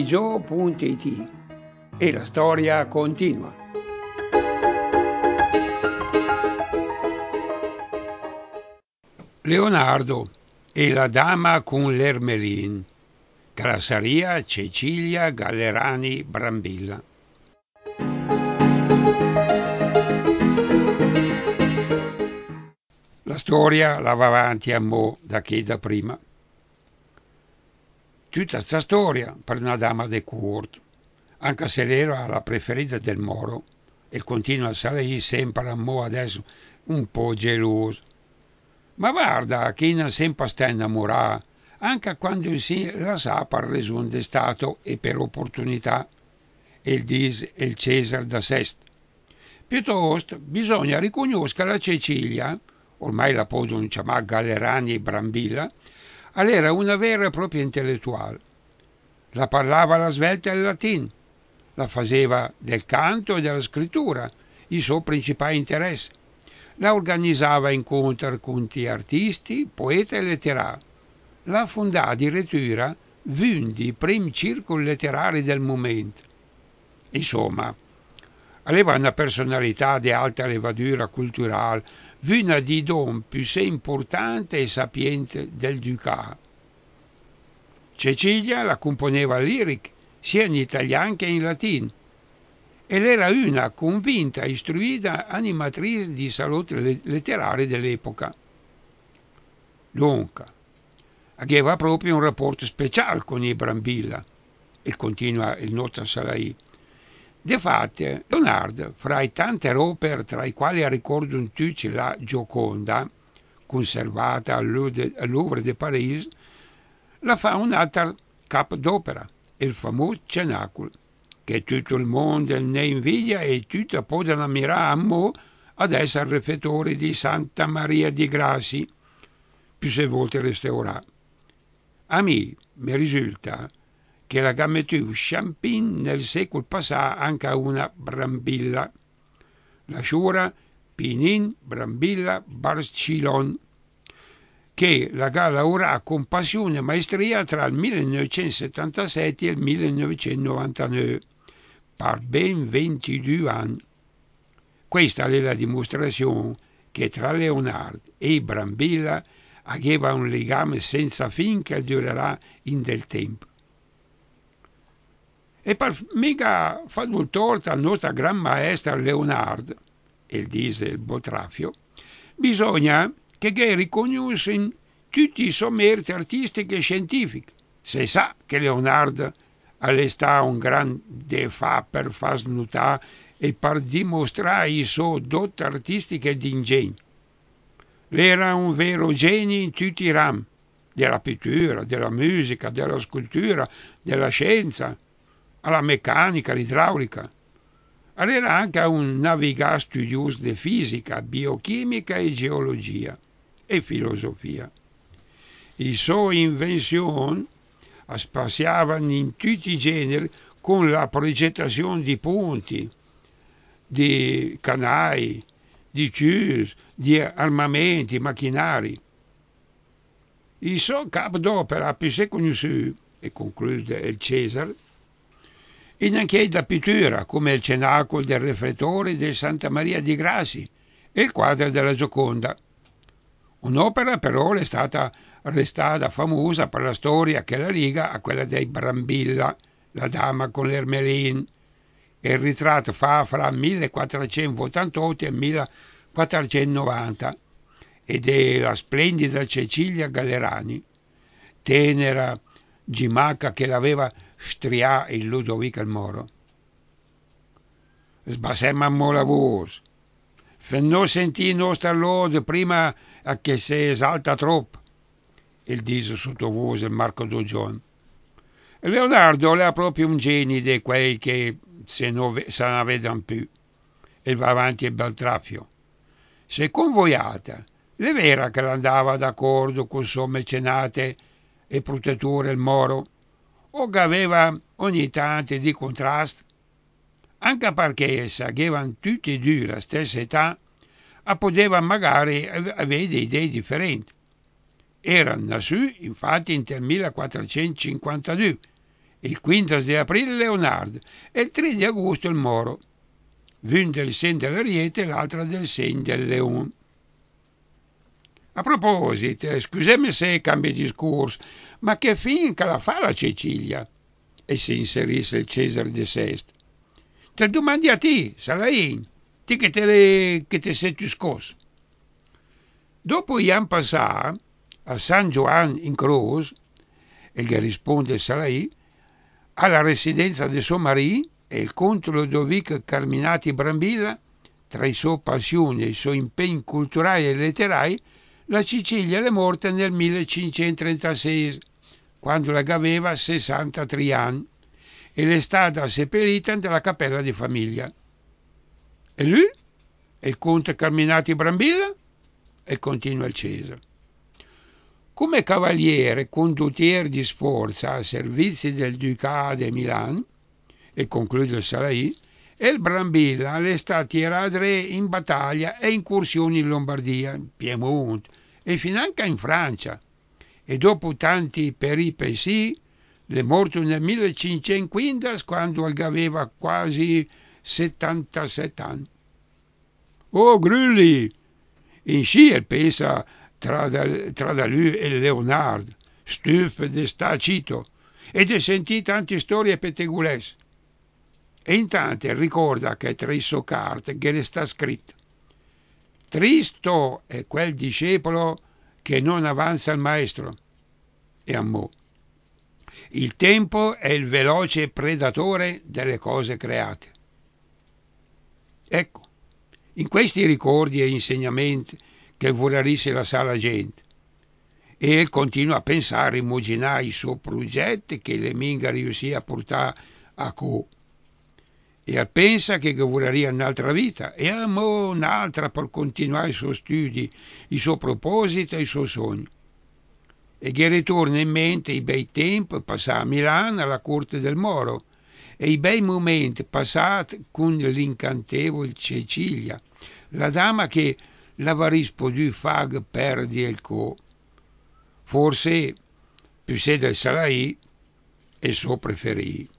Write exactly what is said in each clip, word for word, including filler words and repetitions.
gio punto it e la storia continua. Leonardo e la dama con l'ermelin, Carassaria Cecilia Gallerani Brambilla. La storia la va avanti a mo' da che da prima. Tutta sta storia per una dama de court, anche se era la preferita del Moro e continua a salire sempre a mo' adesso un po' geloso. Ma guarda che non sempre sta innamorata, anche quando si la sa per ragione di stato e per opportunità, e il dice il Cesare da Sesto. Piuttosto bisogna riconoscere la Cecilia, ormai la possono chiamare Gallerani e Brambilla, era una vera e propria intellettuale. La parlava alla svelta il latino, la faceva del canto e della scrittura, i suoi principali interessi. La organizzava incontri con artisti, poeti e letterati. La fondò addirittura uno dei primi circoli letterari del momento. Insomma, aveva una personalità di alta levatura culturale, una di don più importante e sapiente del ducato. Cecilia la componeva liriche sia in italiano che in latino ed era una convinta e istruita animatrice di salotti letterari dell'epoca. Dunque, aveva proprio un rapporto speciale con i Brambilla, e continua il nostro Salai. Difatti, Leonardo, fra i tante opere tra i quali ricordano tutti la Gioconda, conservata al Louvre de Paris, la fa un'altra capo d'opera, il famoso Cenacolo, che tutto il mondo ne invidia e tutti possono ammirare a mo' ad essere refettori di Santa Maria di Grassi, più se volte restaurato. A me mi risulta che la gammetù Champin nel secolo passato anche a una Brambilla, la sciura Pinin Brambilla Barcillon, che la lavorò con passione e maestria tra il millenovecentosettantasette e il millenovecentonovantanove, per ben ventidue anni. Questa è la dimostrazione che tra Leonardo e Brambilla aveva un legame senza fin che durerà in del tempo. E per mica fare torto al nostro gran maestro Leonardo, il dice il Botrafio, bisogna che che riconoscano tutti i suoi meriti artistici e scientifici. Si sa che Leonardo è stato un grande fa per far snutare e per dimostrare i suoi doti artistiche e d'ingegno. Era un vero genio in tutti i rami, della pittura, della musica, della scultura, della scienza, alla meccanica, all'idraulica. Era anche un navigatore studioso di fisica, biochimica e geologia e filosofia. Le sue invenzioni spaziavano in tutti i generi con la progettazione di ponti, di canali, di chiuse, di armamenti, macchinari. Il suo capo d'opera più conosciuto, e conclude il Cesare, in anche da pittura, come il Cenacolo del Reflettore di Santa Maria di Grassi e il quadro della Gioconda. Un'opera però è stata restata famosa per la storia che la lega a quella dei Brambilla, la dama con l'ermelin, e il ritratto fa fra millequattrocentottantotto e millequattrocentonovanta, ed è la splendida Cecilia Gallerani, tenera gimaca che l'aveva strià il Ludovico il Moro. Sbasemmo la voce, fennò sentì nostra lode prima a che si esalta troppo, il dice sottovoce il Marco Dogion. Leonardo è proprio un genio di quei che se non se ne vedono più, e va avanti il Beltrafio. Se convogliata, è vera che andava d'accordo col suo mecenate e protettore il Moro, o che aveva ogni tanto di contrasto, anche perché se avevano tutti e due la stessa età, poteva magari avere idee differenti. Era nato infatti nel millequattrocentocinquantadue il quindici di aprile Leonardo e il tre di agosto il Moro. L'un del segno dell'Ariete e l'altra del segno del Leone. A proposito, scusami se cambia discorso, ma che fin che la fa la Cecilia? E si inserisse il Cesare de Sesta. Te domandi a te, Salain, ti che te, le, che te sei tu scosso. Dopo Ian passà a San Gioan in Croce, e gli risponde Salain, alla residenza di suo marito e il conte Lodovico Carminati Brambilla, tra i suoi passioni e i suoi impegni culturali e letterari, la Sicilia è morta nel millecinquecentotrentasei, quando la aveva sessantatré anni, e è stata seppellita nella cappella di famiglia. E lui? E il conte Carminati Brambilla? E continua il Cesare. Come cavaliere condottiere di sforza a servizi del Ducato di Milano, e conclude il Salaì, e il Brambilla è stato radre in battaglia e incursioni in Lombardia, in Piemonte e finanche in Francia, e dopo tanti peripeci è morto nel millecinquecentoquindici quando aveva quasi settantasette anni. Oh Grulli, in sci pensa tra da, tra da lui e Leonardo, stufo di sta cito, e di sentire tante storie pettegolesse. E intanto ricorda che tra i suoi carte che le sta scritto: Tristo è quel discepolo che non avanza il maestro. E amò. Il tempo è il veloce predatore delle cose create. Ecco, in questi ricordi e insegnamenti che vorrisse la sala gente, e il continua a pensare, immaginare i suoi progetti che le minga riuscì a portare a co. E pensa che vorrebbe un'altra vita e amò un'altra per continuare i suoi studi, i suoi propositi e i suoi sogni. E gli ritorna in mente i bei tempi passati a Milano alla corte del Moro e i bei momenti passati con l'incantevole Cecilia, la dama che l'avaris potuto far perdere il co. Forse più sé del Salaì è il suo preferito.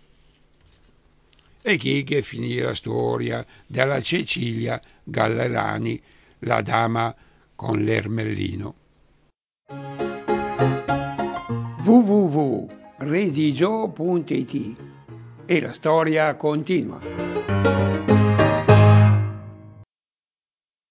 E chi che finì la storia della Cecilia Gallerani, la dama con l'ermellino. w w w punto redigio punto it e la storia continua.